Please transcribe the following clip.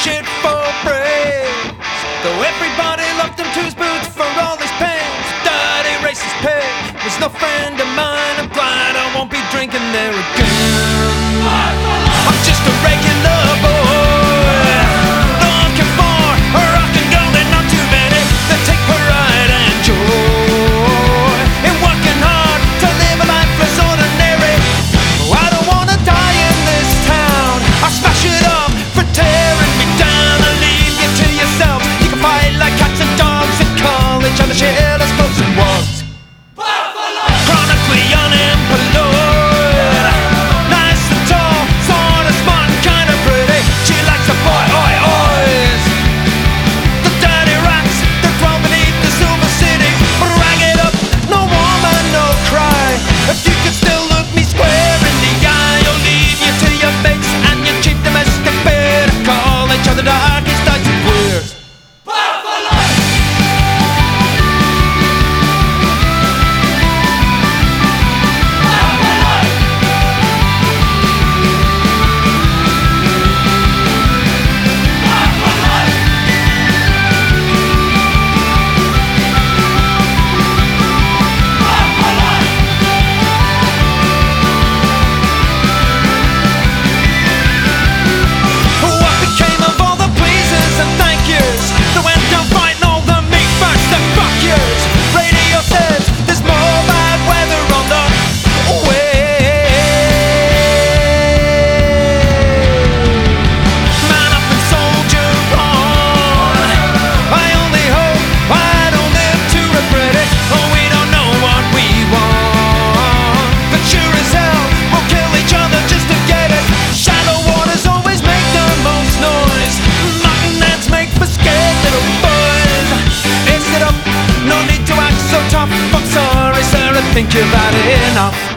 shit for praise. Though everybody loved him to his boots for all his pains. Dirty racist pig was no friend of mine. I'm glad I won't be drinking there again. I'm just a regular boy, looking for a rock and roll and not too many that take pride and joy in working hard to live a life less ordinary. Oh, I don't wanna die in this town. I'll smash it up for tearing me down and leave you to yourself. You can fight like cats and dogs at college on the shit as close as was. Chronically unemployed, nice and tall, sort of smart and kind of pretty. She likes a boy, oi, ois. The dirty rats that crawl beneath the silver city. Rag it up, no woman, no cry. If you can still look me square in the eye, I'll leave you to your face and your cheap domestic beer to call each other darkest nights and queers. What became of all the pleases and thank yous that went down fighting all the meat first and fuck yous? Radio says there's more bad weather on the way. Man up and soldier on. I only hope I don't live to regret it. Oh, we don't know what we want, but sure as hell we'll kill each other just to get it. Shallow waters always make the most noise. Mutton heads make for scared little boys. Fix it up, no need to act so tough. I'm sorry, sir, I think you've had enough.